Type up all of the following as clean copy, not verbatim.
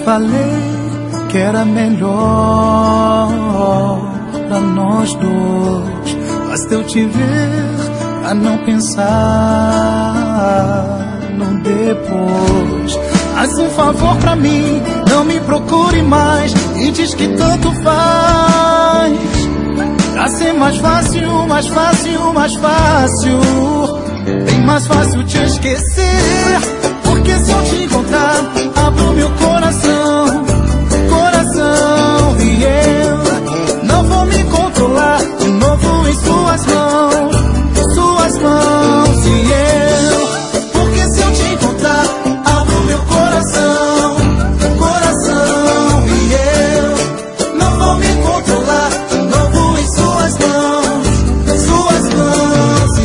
falei que era melhor pra nós dois. Basta eu te ver pra não pensar no depois. Faz um favor pra mim, não me procure mais e diz que tanto faz. Pra ser mais fácil, mais fácil, mais fácil, bem mais fácil te esquecer. Porque se eu te encontrar, abro meu coração, coração, e eu não vou me controlar de novo em suas mãos, e eu. Porque se eu te encontrar, abro meu coração, coração, e eu não vou me controlar de novo em suas mãos, e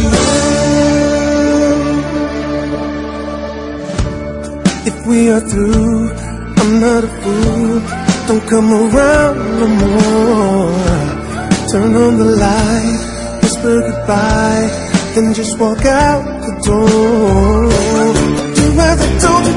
eu. If we are through, I'm not a fool. Don't come around no more. Turn on the light, whisper goodbye, then just walk out the door. Do as I told